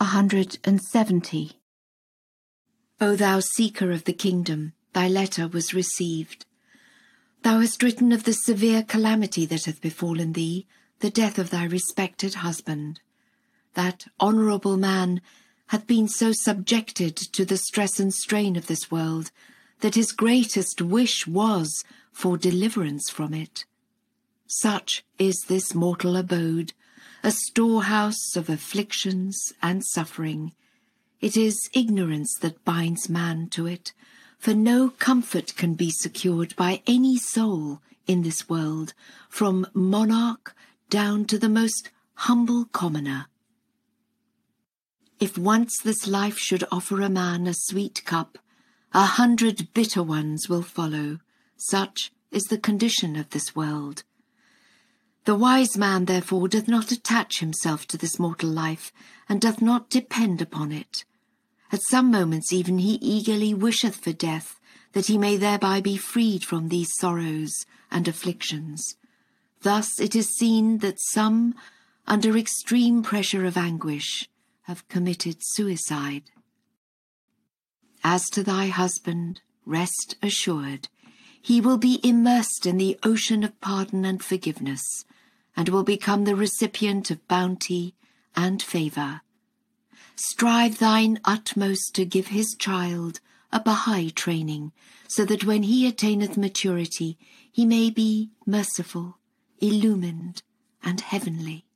170. O thou seeker of the kingdom, thy letter was received. Thou hast written of the severe calamity that hath befallen thee, the death of thy respected husband. That honourable man hath been so subjected to the stress and strain of this world, that his greatest wish was for deliverance from it. Such is this mortal abode, a storehouse of afflictions and suffering. It is ignorance that binds man to it, for no comfort can be secured by any soul in this world, from monarch down to the most humble commoner. If once this life should offer a man a sweet cup, 100 bitter ones will follow. Such is the condition of this world. The wise man, therefore, doth not attach himself to this mortal life, and doth not depend upon it. At some moments even he eagerly wisheth for death, that he may thereby be freed from these sorrows and afflictions. Thus it is seen that some, under extreme pressure of anguish, have committed suicide. As to thy husband, rest assured, he will be immersed in the ocean of pardon and forgiveness, and will become the recipient of bounty and favour. Strive thine utmost to give his child a Bahá'í training, so that when he attaineth maturity, he may be merciful, illumined, and heavenly.